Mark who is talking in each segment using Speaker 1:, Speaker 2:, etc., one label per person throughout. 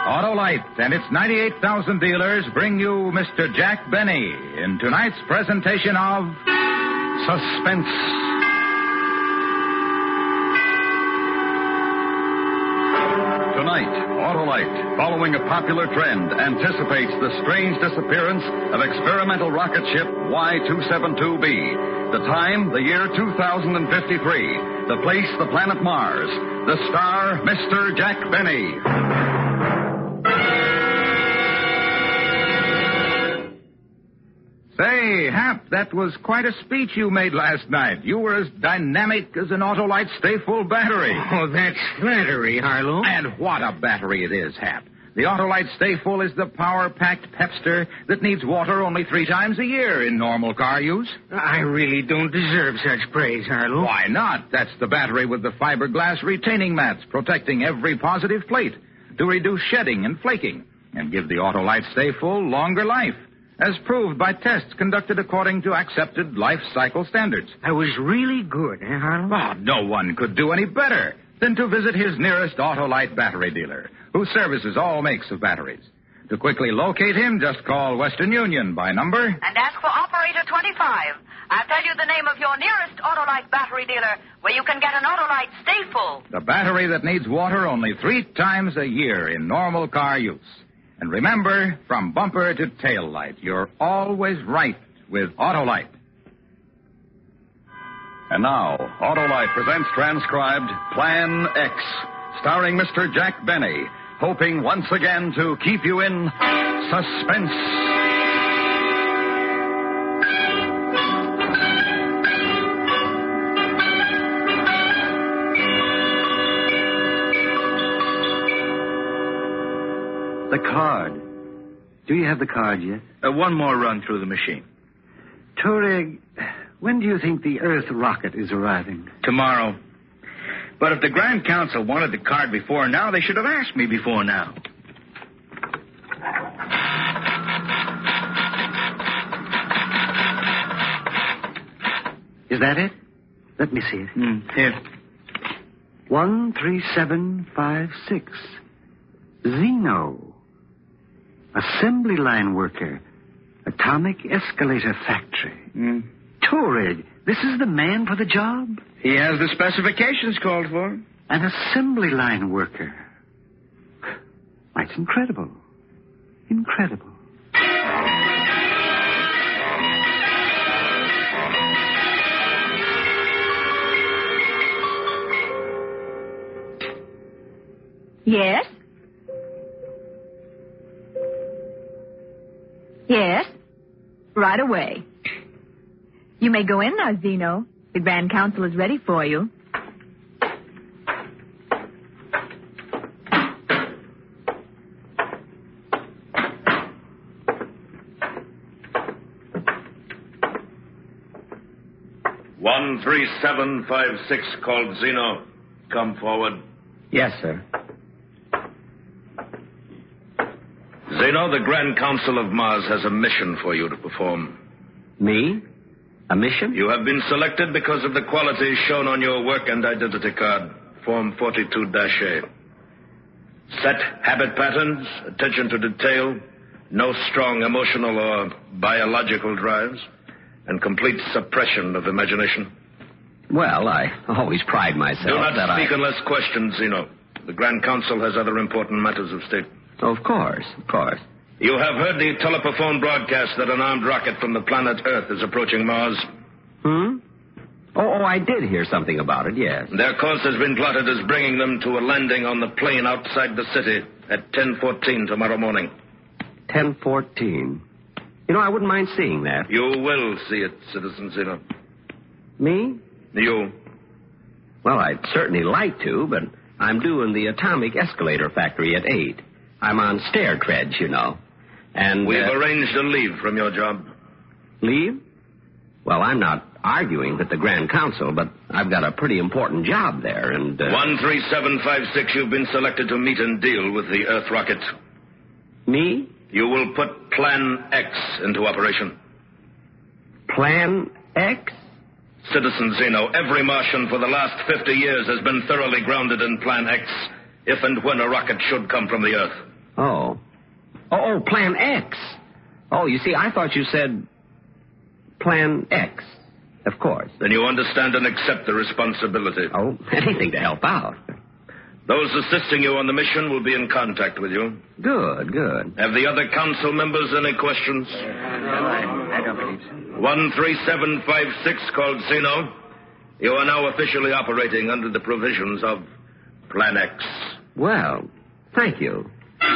Speaker 1: Autolite and its 98,000 dealers bring you Mr. Jack Benny in tonight's presentation of Suspense.
Speaker 2: Tonight, Autolite, following a popular trend, anticipates the strange disappearance of experimental rocket ship Y-272B. The time, the year 2053. The place, the planet Mars. The star, Mr. Jack Benny.
Speaker 1: Say, Hap, that was quite a speech you made last night. You were as dynamic as an Autolite Stay-Full battery.
Speaker 3: Oh, that's flattery, Harlow.
Speaker 1: And what a battery it is, Hap. The Autolite Stay-Full is the power-packed pepster that needs water only 3 times a year in normal car use.
Speaker 3: I really don't deserve such praise, Harlow.
Speaker 1: Why not? That's the battery with the fiberglass retaining mats protecting every positive plate to reduce shedding and flaking and give the Autolite Stay-Full longer life, as proved by tests conducted according to accepted life cycle standards.
Speaker 3: That was really good, Harlow?
Speaker 1: Oh, no one could do any better than to visit his nearest Autolite battery dealer, who services all makes of batteries. To quickly locate him, just call Western Union by number...
Speaker 4: And ask for operator 25. I'll tell you the name of your nearest Autolite battery dealer, where you can get an Autolite Stay-Full.
Speaker 1: The battery that needs water only 3 times a year in normal car use. And remember, from bumper to tail light, you're always right with Autolite.
Speaker 2: And now, Autolite presents transcribed Plan X, starring Mr. Jack Benny, hoping once again to keep you in suspense.
Speaker 5: The card. Do you have the card yet?
Speaker 3: One more run through the machine.
Speaker 5: Touareg, when do you think the Earth rocket is arriving?
Speaker 3: Tomorrow. But if the Grand Council wanted the card before now, they should have asked me before now.
Speaker 5: Is that it? Let me see it.
Speaker 3: Here.
Speaker 5: 13756. Zeno. Assembly line worker. Atomic escalator factory. Touareg, this is the man for the job?
Speaker 3: He has the specifications called for.
Speaker 5: An assembly line worker. That's incredible. Incredible.
Speaker 6: Yes? Yes? Right away. You may go in now, Zeno. The Grand Council is ready for you.
Speaker 7: One 3756 called Zeno. Come forward.
Speaker 3: Yes, sir.
Speaker 7: Zeno, the Grand Council of Mars has a mission for you to perform.
Speaker 3: Me? A mission?
Speaker 7: You have been selected because of the qualities shown on your work and identity card, Form 42-A. Set habit patterns, attention to detail, no strong emotional or biological drives, and complete suppression of imagination.
Speaker 3: Well, I always pride myself
Speaker 7: Do not
Speaker 3: that
Speaker 7: speak unless questioned, Zeno. The Grand Council has other important matters of state.
Speaker 3: Of course, of course.
Speaker 7: You have heard the telephone broadcast that an armed rocket from the planet Earth is approaching Mars.
Speaker 3: Oh, I did hear something about it, yes.
Speaker 7: Their course has been plotted as bringing them to a landing on the plain outside the city at 10:14 tomorrow morning.
Speaker 3: 10:14. You know, I wouldn't mind seeing that.
Speaker 7: You will see it, Citizen Zeno.
Speaker 3: Me?
Speaker 7: You.
Speaker 3: Well, I'd certainly like to, but I'm due in the atomic escalator factory at 8. I'm on stair treads, you know. And
Speaker 7: we've arranged a leave from your job.
Speaker 3: Leave? Well, I'm not arguing with the Grand Council, but I've got a pretty important job there, and...
Speaker 7: 13756, you've been selected to meet and deal with the Earth rocket.
Speaker 3: Me?
Speaker 7: You will put Plan X into operation.
Speaker 3: Plan X?
Speaker 7: Citizen Zeno, every Martian for the last 50 years has been thoroughly grounded in Plan X, if and when a rocket should come from the Earth.
Speaker 3: Oh. Oh, Plan X. Oh, you see, I thought you said Plan X. Of course.
Speaker 7: Then you understand and accept the responsibility.
Speaker 3: Oh, anything to help out.
Speaker 7: Those assisting you on the mission will be in contact with you.
Speaker 3: Good, good.
Speaker 7: Have the other council members any questions?
Speaker 5: I don't believe so.
Speaker 7: 13756 called Zeno. You are now officially operating under the provisions of Plan X.
Speaker 3: Well, thank you.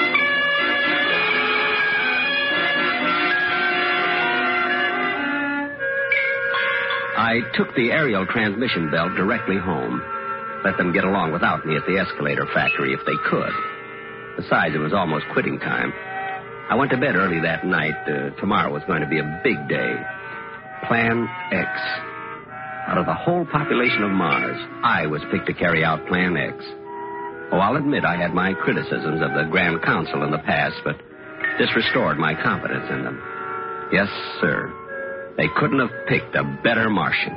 Speaker 3: I took the aerial transmission belt directly home. Let them get along without me at the escalator factory if they could. Besides, it was almost quitting time. I went to bed early that night. Tomorrow was going to be a big day. Plan X. Out of the whole population of Mars, I was picked to carry out Plan X. Oh, I'll admit I had my criticisms of the Grand Council in the past, but this restored my confidence in them. Yes, sir. They couldn't have picked a better Martian.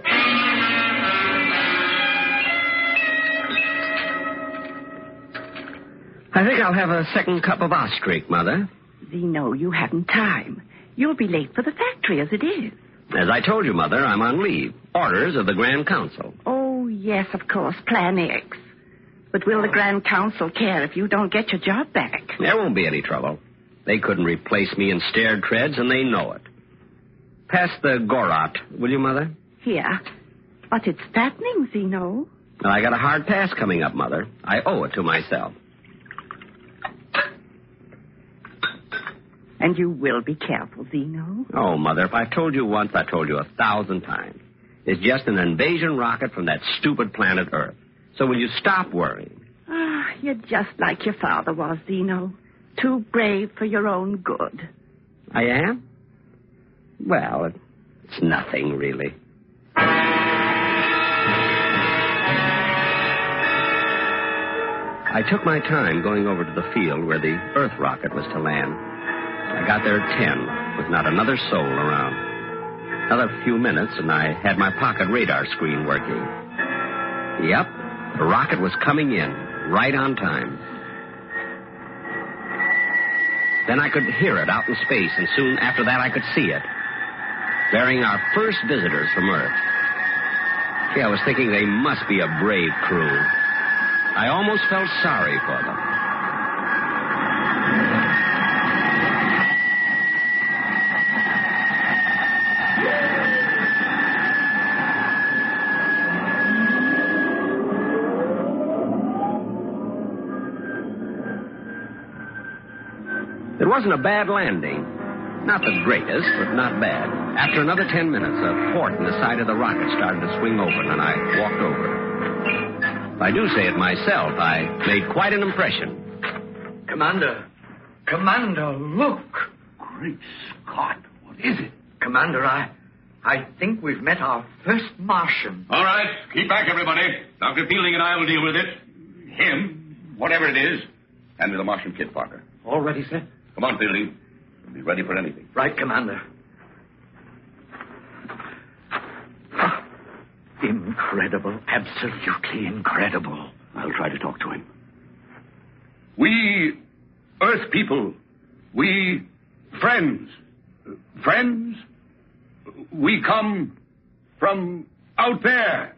Speaker 3: I think I'll have a second cup of Ostrich, Mother.
Speaker 8: Zeno, you haven't time. You'll be late for the factory as it is.
Speaker 3: As I told you, Mother, I'm on leave. Orders of the Grand Council.
Speaker 8: Oh, yes, of course, Plan X. But will the Grand Council care if you don't get your job back?
Speaker 3: There won't be any trouble. They couldn't replace me in stair treads, and they know it. Pass the Gorot, will you, Mother?
Speaker 8: Here. But it's fattening, Zeno.
Speaker 3: Well, I got a hard task coming up, Mother. I owe it to myself.
Speaker 8: And you will be careful, Zeno.
Speaker 3: Oh, Mother, if I told you once, I told you 1,000 times. It's just an invasion rocket from that stupid planet Earth. So will you stop worrying?
Speaker 8: Ah, you're just like your father was, Zeno. Too brave for your own good.
Speaker 3: I am? Well, it's nothing, really. I took my time going over to the field where the Earth rocket was to land. I got there at 10, with not another soul around. Another few minutes, and I had my pocket radar screen working. Yep, the rocket was coming in, right on time. Then I could hear it out in space, and soon after that I could see it, bearing our first visitors from Earth. Gee, I was thinking they must be a brave crew. I almost felt sorry for them. It wasn't a bad landing. Not the greatest, but not bad. After another 10 minutes, a port in the side of the rocket started to swing open, and I walked over. If I do say it myself, I made quite an impression.
Speaker 9: Commander, look.
Speaker 5: Great Scott, what is it?
Speaker 9: Commander, I think we've met our first Martian.
Speaker 10: All right, keep back, everybody. Dr. Fielding and I will deal with it. Him, whatever it is. Hand me the Martian kit, Parker.
Speaker 9: All ready, sir?
Speaker 10: Come on, Fielding. We'll be ready for anything.
Speaker 9: Right, Commander. Incredible. Absolutely incredible.
Speaker 5: I'll try to talk to him.
Speaker 10: We Earth people, we friends. Friends? We come from out there.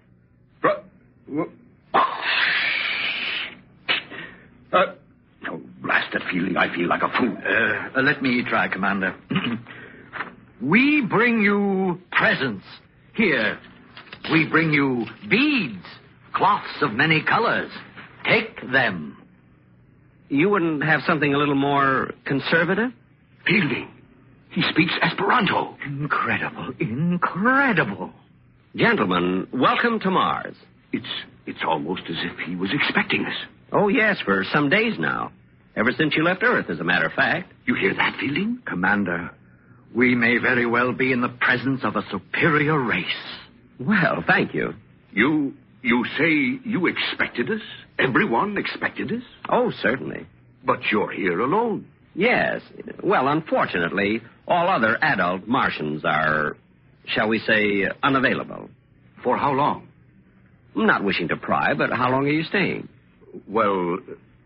Speaker 5: Oh, blasted feeling. I feel like a fool.
Speaker 9: Let me try, Commander. We bring you presents. Here, we bring you beads, cloths of many colors. Take them.
Speaker 3: You wouldn't have something a little more conservative?
Speaker 5: Fielding. He speaks Esperanto.
Speaker 9: Incredible.
Speaker 3: Gentlemen, welcome to Mars.
Speaker 5: It's almost as if he was expecting us.
Speaker 3: Oh, yes, for some days now. Ever since you left Earth, as a matter of fact.
Speaker 5: You hear that, Fielding?
Speaker 9: Commander, we may very well be in the presence of a superior race.
Speaker 3: Well, thank you.
Speaker 5: You say you expected us? Everyone expected us?
Speaker 3: Oh, certainly.
Speaker 5: But you're here alone.
Speaker 3: Yes. Well, unfortunately, all other adult Martians are, shall we say, unavailable.
Speaker 5: For how long?
Speaker 3: I'm not wishing to pry, but how long are you staying?
Speaker 5: Well,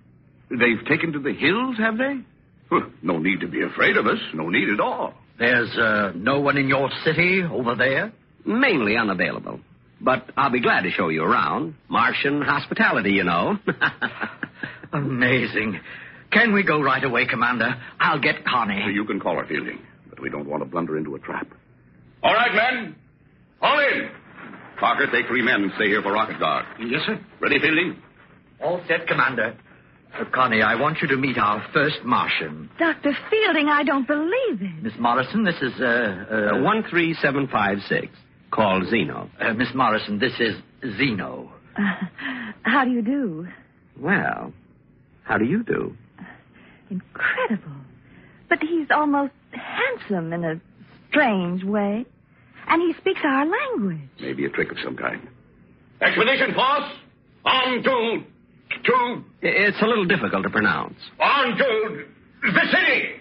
Speaker 10: They've taken to the hills, have they? No need to be afraid of us. No need at all.
Speaker 9: There's no one in your city over there?
Speaker 3: Mainly unavailable. But I'll be glad to show you around. Martian hospitality, you know.
Speaker 9: Amazing. Can we go right away, Commander? I'll get Connie.
Speaker 10: You can call her, Fielding, but we don't want to blunder into a trap.
Speaker 2: All right, men. All in. Parker, take 3 men and stay here for rocket guard.
Speaker 10: Yes, sir.
Speaker 2: Ready, Fielding?
Speaker 9: All set, Commander. Connie, I want you to meet our first Martian.
Speaker 6: Dr. Fielding, I don't believe it.
Speaker 9: Miss Morrison, this is,
Speaker 3: 13756. Called Zeno.
Speaker 9: Miss Morrison, this is Zeno.
Speaker 6: How do you do?
Speaker 3: Well, how do you do?
Speaker 6: Incredible. But he's almost handsome in a strange way. And he speaks our language.
Speaker 10: Maybe a trick of some kind.
Speaker 2: Expedition force, on to...
Speaker 3: It's a little difficult to pronounce.
Speaker 2: On to the city!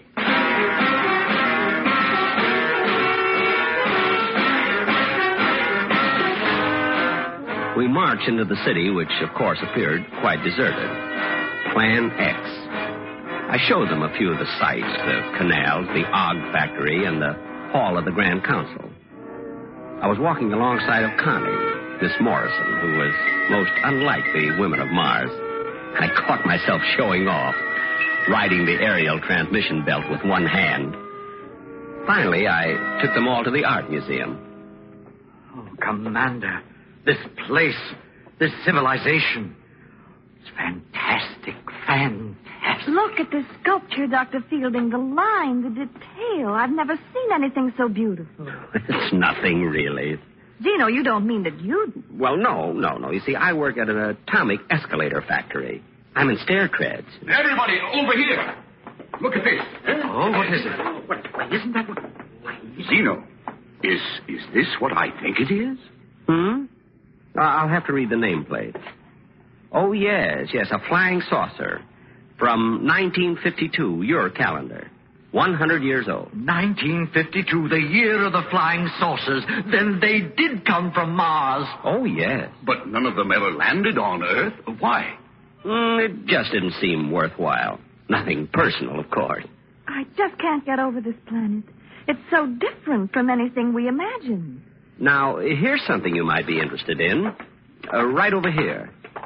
Speaker 3: We marched into the city, which, of course, appeared quite deserted. Plan X. I showed them a few of the sights, the canals, the Og factory, and the hall of the Grand Council. I was walking alongside of Connie, Miss Morrison, who was most unlike the women of Mars. I caught myself showing off, riding the aerial transmission belt with one hand. Finally, I took them all to the art museum.
Speaker 9: Oh, Commander, this place, this civilization, it's fantastic, fantastic.
Speaker 6: Look at the sculpture, Dr. Fielding, the line, the detail. I've never seen anything so beautiful.
Speaker 3: It's nothing, really.
Speaker 6: Zeno, you don't mean that you...
Speaker 3: Well, no. You see, I work at an atomic escalator factory. I'm in stair treads.
Speaker 2: Everybody, over here. Look at this.
Speaker 9: Oh, what is it?
Speaker 10: Why, isn't that what... Zeno, is this what I think it is?
Speaker 3: I'll have to read the nameplate. Oh, yes, a flying saucer. From 1952, your calendar. 100 years old.
Speaker 9: 1952, the year of the flying saucers. Then they did come from Mars.
Speaker 3: Oh, yes.
Speaker 10: But none of them ever landed on Earth. Why?
Speaker 3: It just didn't seem worthwhile. Nothing personal, of course.
Speaker 6: I just can't get over this planet. It's so different from anything we imagined.
Speaker 3: Now, here's something you might be interested in. Right over here.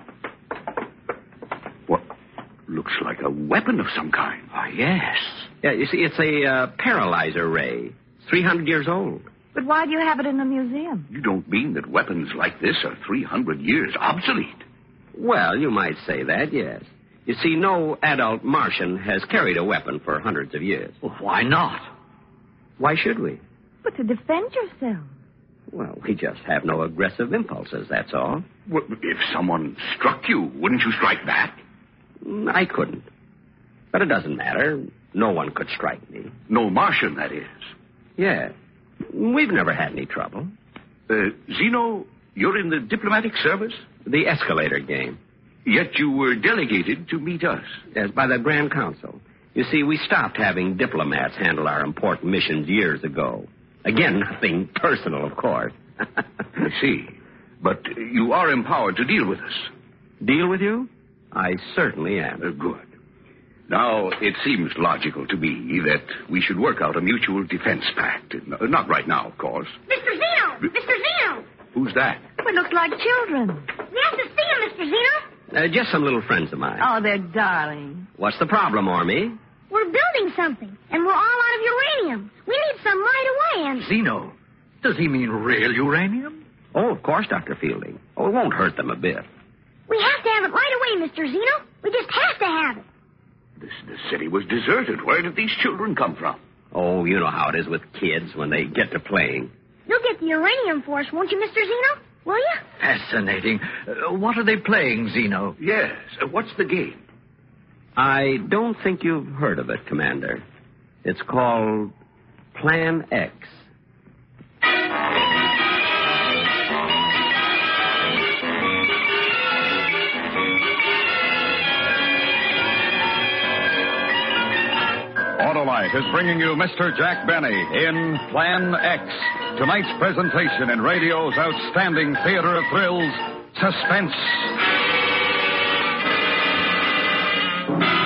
Speaker 10: What? Looks like a weapon of some kind.
Speaker 9: Oh, yes.
Speaker 3: Yeah, you see, it's a paralyzer ray. It's 300 years old.
Speaker 6: But why do you have it in the museum?
Speaker 10: You don't mean that weapons like this are 300 years obsolete?
Speaker 3: Well, you might say that, yes. You see, no adult Martian has carried a weapon for hundreds of years.
Speaker 9: Well, why not?
Speaker 3: Why should we?
Speaker 6: But to defend yourself.
Speaker 3: Well, we just have no aggressive impulses, that's all.
Speaker 10: Well, if someone struck you, wouldn't you strike back?
Speaker 3: I couldn't. But it doesn't matter. No one could strike me.
Speaker 10: No Martian, that is.
Speaker 3: Yeah. We've never had any trouble.
Speaker 10: Zeno, you're in the diplomatic service?
Speaker 3: The escalator game.
Speaker 10: Yet you were delegated to meet us.
Speaker 3: Yes, by the Grand Council. You see, we stopped having diplomats handle our important missions years ago. Again, nothing personal, of course.
Speaker 10: I see. But you are empowered to deal with us.
Speaker 3: Deal with you? I certainly am.
Speaker 10: Good. Now, it seems logical to me that we should work out a mutual defense pact. Not right now, of course.
Speaker 11: Mr. Zeno! Mr. Zeno!
Speaker 10: Who's that?
Speaker 6: We look like children.
Speaker 11: We have to see him, Mr. Zeno.
Speaker 3: Just some little friends of mine.
Speaker 6: Oh, they're darling.
Speaker 3: What's the problem, Ormy?
Speaker 11: We're building something, and we're all out of uranium. We need some right away, and...
Speaker 9: Zeno, does he mean real uranium?
Speaker 3: Oh, of course, Dr. Fielding. Oh, it won't hurt them a bit.
Speaker 11: We have to have it right away, Mr. Zeno. We just have to have it.
Speaker 10: The city was deserted. Where did these children come from?
Speaker 3: Oh, you know how it is with kids when they get to playing.
Speaker 11: You'll get the uranium for us, won't you, Mr. Zeno? Will you?
Speaker 9: Fascinating. What are they playing, Zeno?
Speaker 10: Yes. What's the game?
Speaker 3: I don't think you've heard of it, Commander. It's called Plan X.
Speaker 2: Autolite is bringing you Mr. Jack Benny in Plan X. Tonight's presentation in radio's outstanding theater of thrills, Suspense.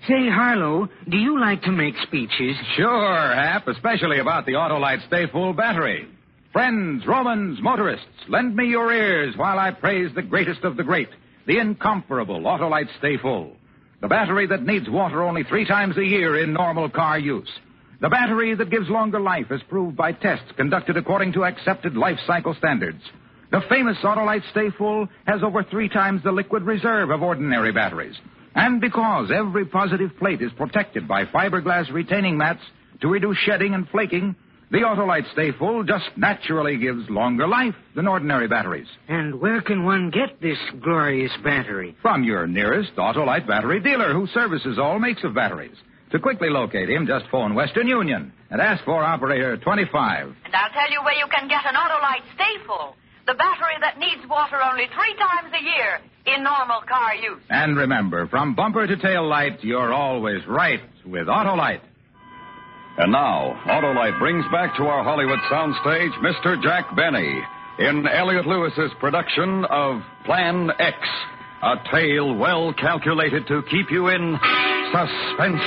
Speaker 12: Say, Harlow, do you like to make speeches?
Speaker 1: Sure, Hap, especially about the Autolite Stay Full battery. Friends, Romans, motorists, lend me your ears while I praise the greatest of the great, the incomparable Autolite Stay Full. The battery that needs water only 3 times a year in normal car use. The battery that gives longer life as proved by tests conducted according to accepted life cycle standards. The famous Autolite Stay Full has over 3 times the liquid reserve of ordinary batteries. And because every positive plate is protected by fiberglass retaining mats to reduce shedding and flaking, the Autolite Stay Full just naturally gives longer life than ordinary batteries.
Speaker 12: And where can one get this glorious battery?
Speaker 1: From your nearest Autolite battery dealer who services all makes of batteries. To quickly locate him, just phone Western Union and ask for operator 25.
Speaker 4: And I'll tell you where you can get an Autolite Stay Full, the battery that needs water only 3 times a year in normal car use.
Speaker 1: And remember, from bumper to tail light, you're always right with Autolite.
Speaker 2: And now, Autolite brings back to our Hollywood soundstage Mr. Jack Benny in Elliot Lewis's production of Plan X, a tale well calculated to keep you in suspense.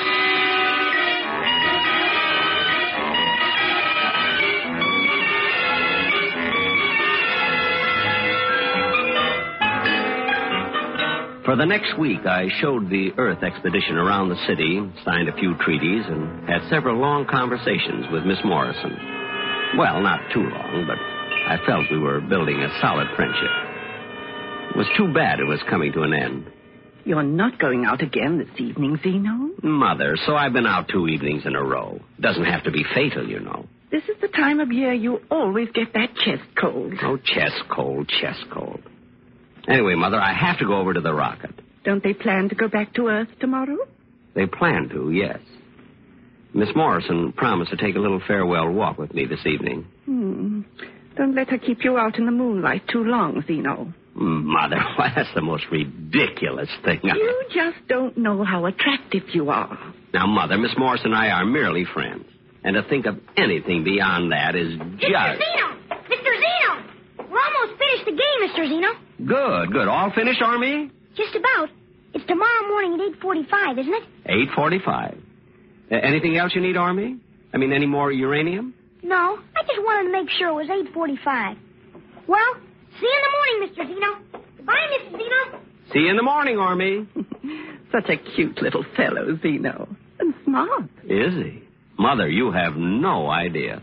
Speaker 3: For the next week, I showed the Earth expedition around the city, signed a few treaties, and had several long conversations with Miss Morrison. Well, not too long, but I felt we were building a solid friendship. It was too bad it was coming to an end.
Speaker 8: You're not going out again this evening, Zeno?
Speaker 3: Mother, so I've been out 2 evenings in a row. Doesn't have to be fatal, you know.
Speaker 8: This is the time of year you always get that chest cold.
Speaker 3: Oh, chest cold, chest cold. Anyway, Mother, I have to go over to the rocket.
Speaker 8: Don't they plan to go back to Earth tomorrow?
Speaker 3: They plan to, yes. Miss Morrison promised to take a little farewell walk with me this evening.
Speaker 8: Don't let her keep you out in the moonlight too long, Zeno.
Speaker 3: Mother, why, that's the most ridiculous thing.
Speaker 8: You just don't know how attractive you are.
Speaker 3: Now, Mother, Miss Morrison and I are merely friends. And to think of anything beyond that is just...
Speaker 11: Mr. Zeno! Mr. Zeno! We're almost finished the game, Mr. Zeno.
Speaker 3: Good. All finished, Army?
Speaker 11: Just about. It's tomorrow morning at 8:45, isn't it?
Speaker 3: 8:45. Anything else you need, Army? I mean, any more uranium?
Speaker 11: No, I just wanted to make sure it was 8:45. Well, see you in the morning, Mr. Zeno. Goodbye, Mrs. Zeno.
Speaker 3: See you in the morning, Army.
Speaker 8: Such a cute little fellow, Zeno. And smart.
Speaker 3: Is he? Mother, you have no idea.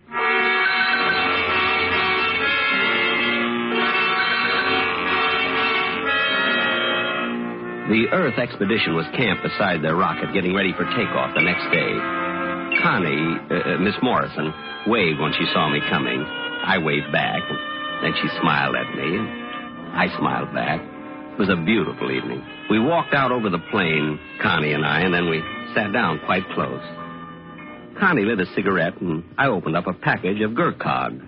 Speaker 3: The Earth expedition was camped beside their rocket, getting ready for takeoff the next day. Connie, Miss Morrison, waved when she saw me coming. I waved back, and then she smiled at me, and I smiled back. It was a beautiful evening. We walked out over the plain, Connie and I, and then we sat down quite close. Connie lit a cigarette, and I opened up a package of Gurkhag.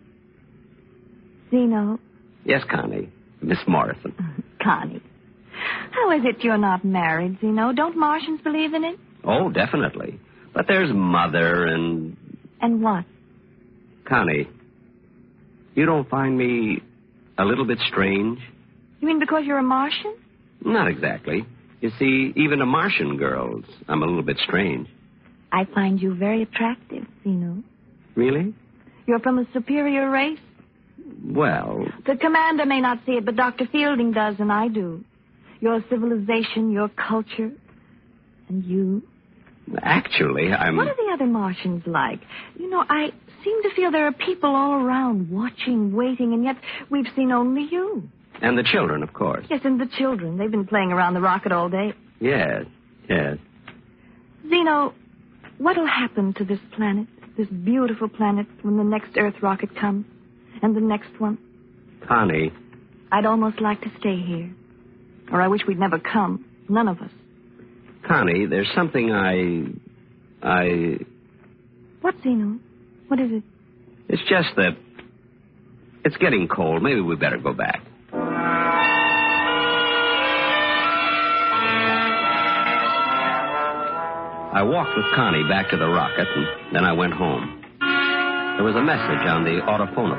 Speaker 6: Zeno.
Speaker 3: Yes, Connie. Miss Morrison.
Speaker 6: Connie. How is it you're not married, Zeno? Don't Martians believe in it?
Speaker 3: Oh, definitely. But there's Mother and...
Speaker 6: And what?
Speaker 3: Connie, you don't find me a little bit strange?
Speaker 6: You mean because you're a Martian?
Speaker 3: Not exactly. You see, even to Martian girls, I'm a little bit strange.
Speaker 6: I find you very attractive, Zeno.
Speaker 3: Really?
Speaker 6: You're from a superior race?
Speaker 3: Well...
Speaker 6: The commander may not see it, but Dr. Fielding does, and I do. Your civilization, your culture, and you.
Speaker 3: Actually, I'm...
Speaker 6: What are the other Martians like? You know, I seem to feel there are people all around watching, waiting, and yet we've seen only you.
Speaker 3: And the children, of course.
Speaker 6: Yes, and the children. They've been playing around the rocket all day.
Speaker 3: Yes.
Speaker 6: Zeno, what'll happen to this planet, this beautiful planet, when the next Earth rocket comes? And the next one?
Speaker 3: Connie.
Speaker 6: I'd almost like to stay here. Or I wish we'd never come. None of us.
Speaker 3: Connie, there's something I...
Speaker 6: What, Zeno? What is it?
Speaker 3: It's just that it's getting cold. Maybe we better go back. I walked with Connie back to the rocket, and then I went home. There was a message on the autophone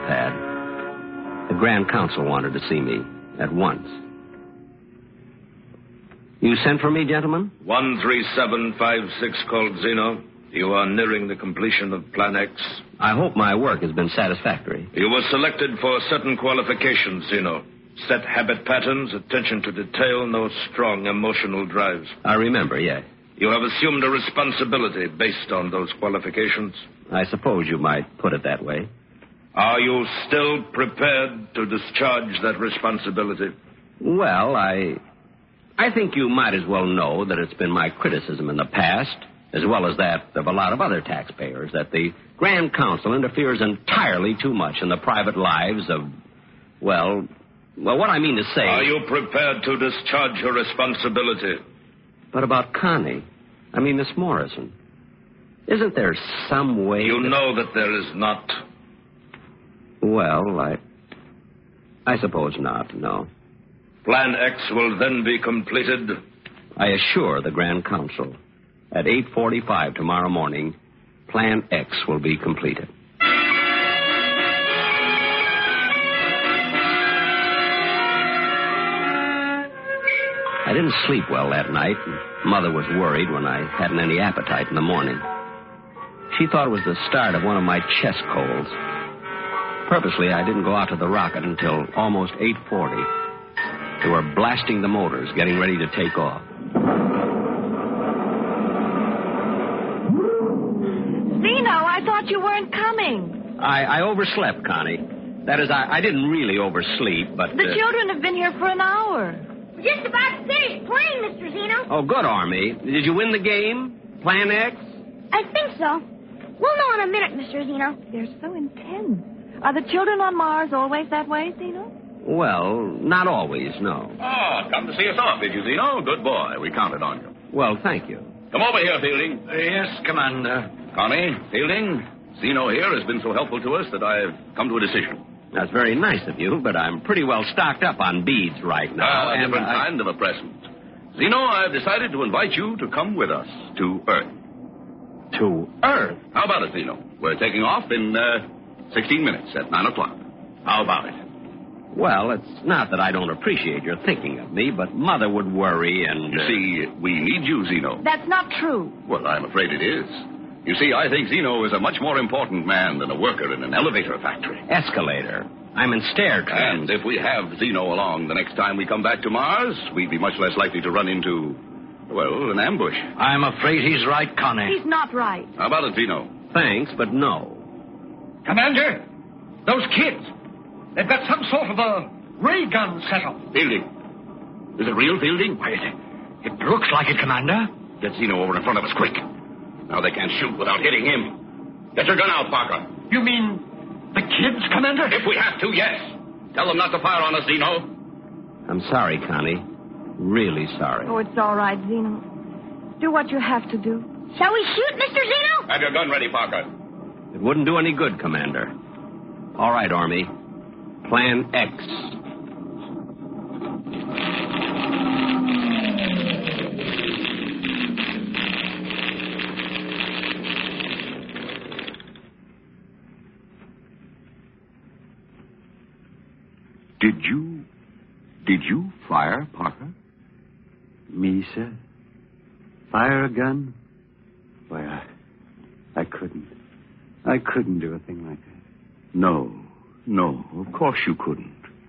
Speaker 3: pad. The Grand Council wanted to see me at once. You sent for me, gentlemen?
Speaker 7: 13756 called Zeno. You are nearing the completion of Plan X.
Speaker 3: I hope my work has been satisfactory.
Speaker 7: You were selected for certain qualifications, Zeno. Set habit patterns, attention to detail, no strong emotional drives.
Speaker 3: I remember, yes.
Speaker 7: You have assumed a responsibility based on those qualifications.
Speaker 3: I suppose you might put it that way.
Speaker 7: Are you still prepared to discharge that responsibility?
Speaker 3: Well, I think you might as well know that it's been my criticism in the past, as well as that of a lot of other taxpayers, that the Grand Council interferes entirely too much in the private lives of, well, what I mean to say...
Speaker 7: Are you prepared to discharge your responsibility?
Speaker 3: But about Connie, Miss Morrison, isn't there some way...
Speaker 7: You know that there is not.
Speaker 3: Well, I suppose not, no.
Speaker 7: Plan X will then be completed.
Speaker 3: I assure the Grand Council, at 8:45 tomorrow morning, Plan X will be completed. I didn't sleep well that night, and Mother was worried when I hadn't any appetite in the morning. She thought it was the start of one of my chest colds. Purposely, I didn't go out to the rocket until almost 8:40. They were blasting the motors, getting ready to take off.
Speaker 6: Zeno, I thought you weren't coming.
Speaker 3: I overslept, Connie. That is, I didn't really oversleep, but...
Speaker 6: The children have been here for an hour.
Speaker 11: We're just about to finish playing, Mr. Zeno.
Speaker 3: Oh, good, Army. Did you win the game? Plan X?
Speaker 11: I think so. We'll know in a minute, Mr. Zeno.
Speaker 6: They're so intense. Are the children on Mars always that way, Zeno?
Speaker 3: Well, not always, no.
Speaker 10: Ah, come to see us off, did you, Zeno? Good boy. We counted on you.
Speaker 3: Well, thank you.
Speaker 10: Come over here, Fielding.
Speaker 9: Yes, Commander.
Speaker 10: Connie, Fielding, Zeno here has been so helpful to us that I've come to a decision.
Speaker 3: That's very nice of you, but I'm pretty well stocked up on beads right now.
Speaker 10: A different kind of a present. Zeno, I've decided to invite you to come with us to Earth.
Speaker 3: To Earth?
Speaker 10: How about it, Zeno? We're taking off in 16 minutes at 9 o'clock. How about it?
Speaker 3: Well, it's not that I don't appreciate your thinking of me, but Mother would worry and...
Speaker 10: You see, we need you, Zeno.
Speaker 6: That's not true.
Speaker 10: Well, I'm afraid it is. You see, I think Zeno is a much more important man than a worker in an elevator factory.
Speaker 3: Escalator. I'm in stair trams.
Speaker 10: And if we have Zeno along the next time we come back to Mars, we'd be much less likely to run into, well, an ambush.
Speaker 9: I'm afraid he's right, Connie.
Speaker 6: He's not right.
Speaker 10: How about it, Zeno?
Speaker 3: Thanks, but no.
Speaker 9: Commander, those kids, they've got some sort of a ray gun set up.
Speaker 10: Fielding. Is it real, Fielding?
Speaker 9: Wait, it looks like it, Commander.
Speaker 10: Get Zeno over in front of us, quick. Now they can't shoot without hitting him. Get your gun out, Parker.
Speaker 9: You mean the kids, Commander?
Speaker 10: If we have to, yes. Tell them not to fire on us, Zeno.
Speaker 3: I'm sorry, Connie. Really sorry.
Speaker 6: Oh, it's all right, Zeno. Do what you have to do.
Speaker 11: Shall we shoot, Mr. Zeno?
Speaker 10: Have your gun ready, Parker.
Speaker 3: It wouldn't do any good, Commander. All right, Army. Plan X.
Speaker 10: Did you fire, Parker?
Speaker 5: Me, sir? Fire a gun? Why, I couldn't. I couldn't do a thing like that.
Speaker 10: No, of course you couldn't.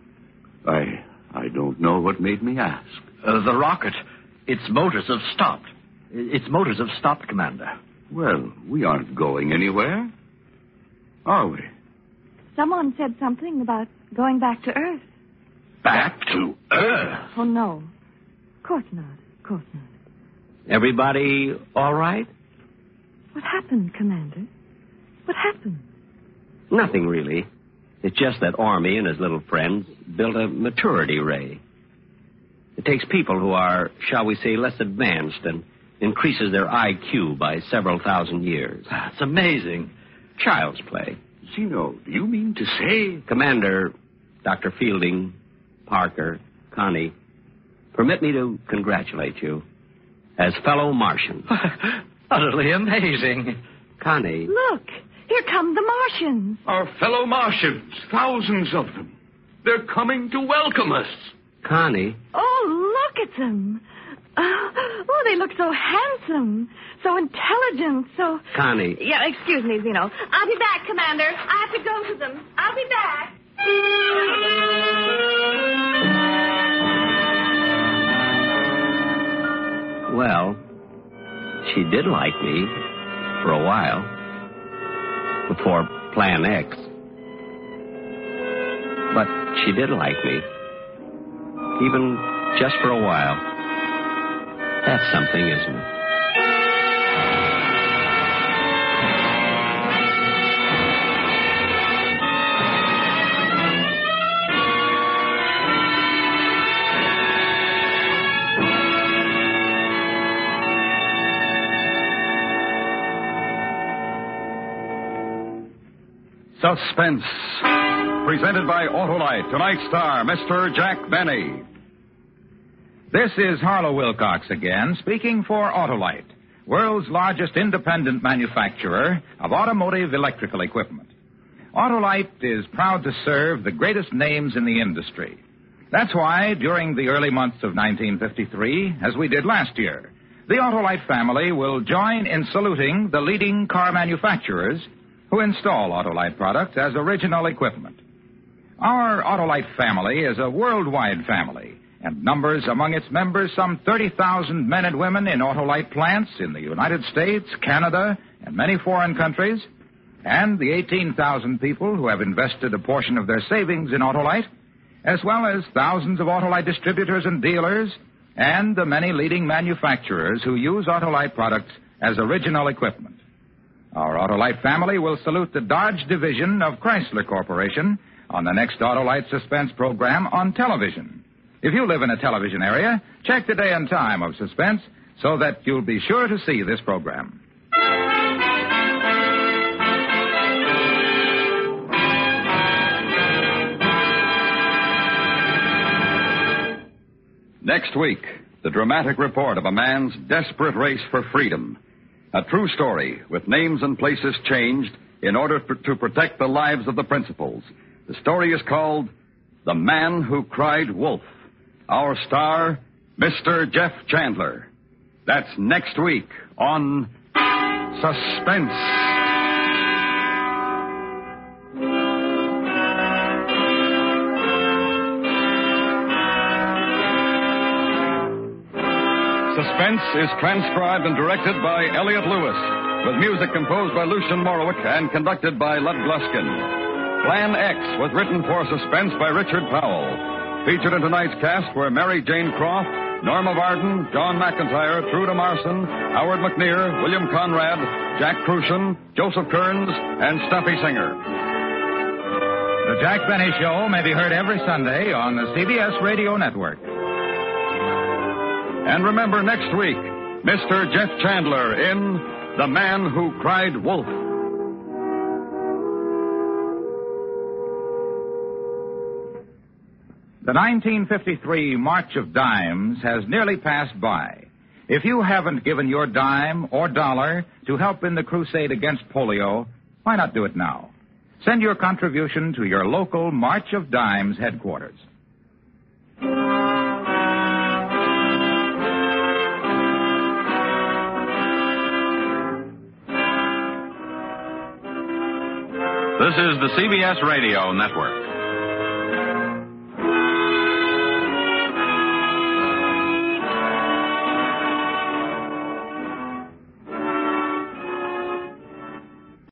Speaker 10: I don't know what made me ask.
Speaker 9: The rocket, its motors have stopped. Its motors have stopped, Commander.
Speaker 10: Well, we aren't going anywhere, are we?
Speaker 6: Someone said something about going back to Earth.
Speaker 10: Back to Earth?
Speaker 6: Oh, no. Of course not. Of course not.
Speaker 3: Everybody all right?
Speaker 6: What happened, Commander? What happened?
Speaker 3: Nothing, really. It's just that Army and his little friends built a maturity ray. It takes people who are, shall we say, less advanced and increases their IQ by several thousand years.
Speaker 9: That's amazing.
Speaker 3: Child's play.
Speaker 10: Zeno, do you mean to say...
Speaker 3: Commander, Dr. Fielding, Parker, Connie, permit me to congratulate you as fellow Martians.
Speaker 9: Utterly amazing.
Speaker 3: Connie.
Speaker 6: Look, here come the Martians.
Speaker 10: Our fellow Martians, thousands of them. They're coming to welcome us.
Speaker 3: Connie.
Speaker 6: Oh, look at them. Oh, they look so handsome, so intelligent, so...
Speaker 3: Connie.
Speaker 6: Yeah, excuse me, Zeno. I'll be back, Commander. I have to go to them. I'll be back.
Speaker 3: Well, she did like me for a while. Before Plan X. But she did like me. Even just for a while. That's something, isn't it?
Speaker 2: Suspense. Presented by Autolite. Tonight's star, Mr. Jack Benny.
Speaker 1: This is Harlow Wilcox again, speaking for Autolite, world's largest independent manufacturer of automotive electrical equipment. Autolite is proud to serve the greatest names in the industry. That's why, during the early months of 1953, as we did last year, the Autolite family will join in saluting the leading car manufacturers who install Autolite products as original equipment. Our Autolite family is a worldwide family and numbers among its members some 30,000 men and women in Autolite plants in the United States, Canada, and many foreign countries, and the 18,000 people who have invested a portion of their savings in Autolite, as well as thousands of Autolite distributors and dealers, and the many leading manufacturers who use Autolite products as original equipment. Our Autolite family will salute the Dodge division of Chrysler Corporation on the next Autolite Suspense program on television. If you live in a television area, check the day and time of Suspense so that you'll be sure to see this program.
Speaker 2: Next week, the dramatic report of a man's desperate race for freedom. A true story with names and places changed in order to protect the lives of the principals. The story is called The Man Who Cried Wolf. Our star, Mr. Jeff Chandler. That's next week on Suspense. Suspense is transcribed and directed by Elliot Lewis, with music composed by Lucian Morowick and conducted by Lud Gluskin. Plan X was written for Suspense by Richard Powell. Featured in tonight's cast were Mary Jane Croft, Norma Varden, John McIntyre, Truda Marson, Howard McNear, William Conrad, Jack Crucian, Joseph Kearns, and Stuffy Singer.
Speaker 1: The Jack Benny Show may be heard every Sunday on the CBS Radio Network.
Speaker 2: And remember next week, Mr. Jeff Chandler in The Man Who Cried Wolf.
Speaker 1: The 1953 March of Dimes has nearly passed by. If you haven't given your dime or dollar to help in the crusade against polio, why not do it now? Send your contribution to your local March of Dimes headquarters.
Speaker 13: This is the CBS Radio Network.